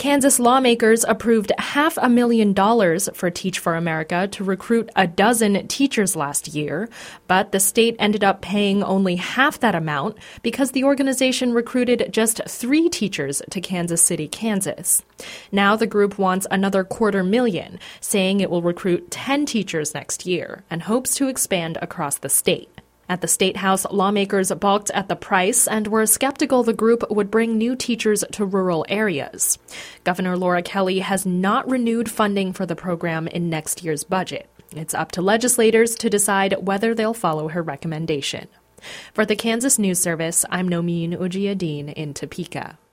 Kansas lawmakers approved $500,000 for Teach for America to recruit a dozen teachers last year, but the state ended up paying only half that amount because the organization recruited just 3 teachers to Kansas City, Kansas. Now the group wants another $250,000, saying it will recruit 10 teachers next year and hopes to expand across the state. At the State House, lawmakers balked at the price and were skeptical the group would bring new teachers to rural areas. Governor Laura Kelly has not renewed funding for the program in next year's budget. It's up to legislators to decide whether they'll follow her recommendation. For the Kansas News Service, I'm Nomin Ujiyedin in Topeka.